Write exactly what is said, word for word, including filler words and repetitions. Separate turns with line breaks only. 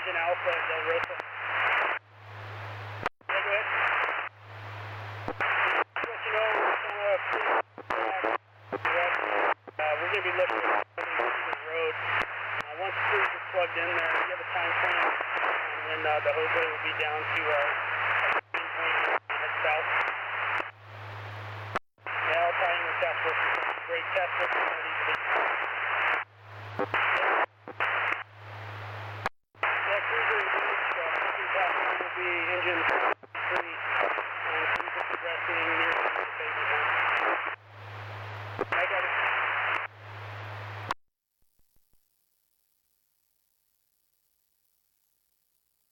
Agent Alpha and Del Rosa. Yeah, go ahead. Just let you know, we're kind of free west. Uh, we're going to be looking at coming to the road. Uh, once crews are plugged in there, we have a time frame on when uh, the Jose will be down to our, our main point and head south. Yeah, I'll tie in with test work. Great test work.